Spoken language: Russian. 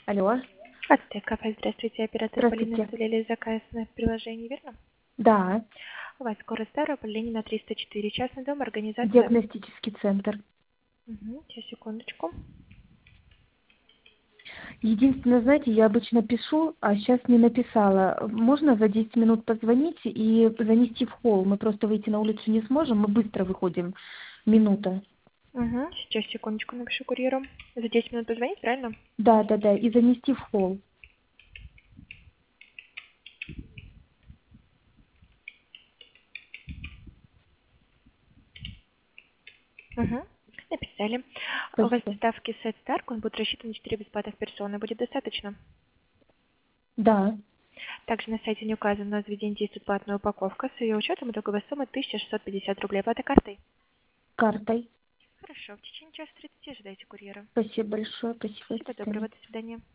Алло, Здравствуйте, кафе, здравствуйте, оператор Полина здравствуйте. оставляли заказ на приложение, верно? Да, У вас скорость Ставрополь, Ленина 304, частный дом, организация. диагностический центр. Сейчас, секундочку. Единственное, знаете, я обычно пишу, а сейчас не написала. Можно за 10 минут позвонить и занести в холл? Мы просто выйти на улицу не сможем, мы быстро выходим. Минута. Сейчас, секундочку, напишу курьеру. За 10 минут позвонить, правильно? Да, да, да, и занести в холл. Угу. Написали. У вас Спасибо. доставки сет Старк, он будет рассчитан на 4 бесплатных персоны. Будет достаточно? Да, Также на сайте не указано, но заведение действует платная упаковка. С ее учетом итоговая сумма 1650 рублей. Оплата картой? картой. Хорошо, в течение часа 30 ожидайте курьера. Спасибо большое, спасибо, до Всего доброго, свидания. до свидания.